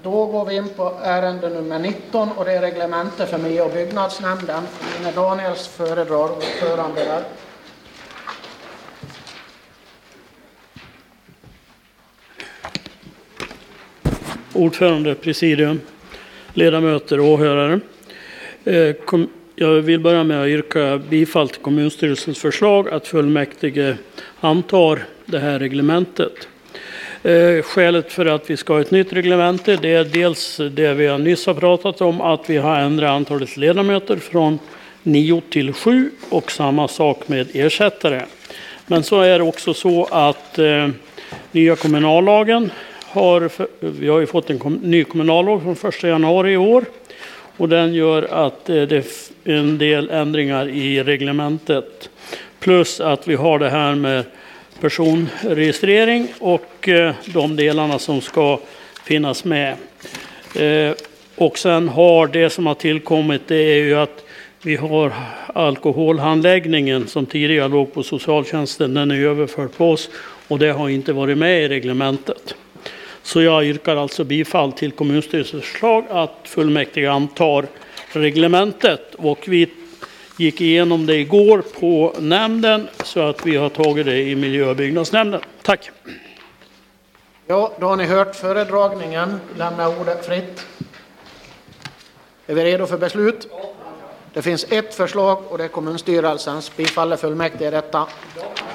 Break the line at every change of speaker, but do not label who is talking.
Då går vi in på ärende nummer 19 och det är reglemente för miljö- och byggnadsnämnden. Line Daniels föredrar ordförande där.
Ordförande, presidium, ledamöter och åhörare. Jag vill börja med att yrka bifall till kommunstyrelsens förslag att fullmäktige antar det här reglementet. Skälet för att vi ska ha ett nytt reglemente, det är dels det vi nyss har pratat om, att vi har ändrat antalet ledamöter från 9 till 7 och samma sak med ersättare. Men så är det också så att nya kommunallagen vi har ju fått en ny kommunallag från 1 januari i år och den gör att det är en del ändringar i reglementet. Plus att vi har det här med personregistrering och de delarna som ska finnas med. Och sen har det som har tillkommit, det är ju att vi har alkoholhandläggningen som tidigare låg på socialtjänsten, den är överförd på oss och det har inte varit med i reglementet. Så jag yrkar alltså bifall till kommunstyrelsens förslag att fullmäktige antar reglementet. Och vi gick igenom det igår på nämnden så att vi har tagit det i miljö- och byggnadsnämnden. Tack!
Ja, då har ni hört föredragningen. Lämna ordet fritt. Är vi redo för beslut? Det finns ett förslag och det är kommunstyrelsens. Bifaller fullmäktige detta?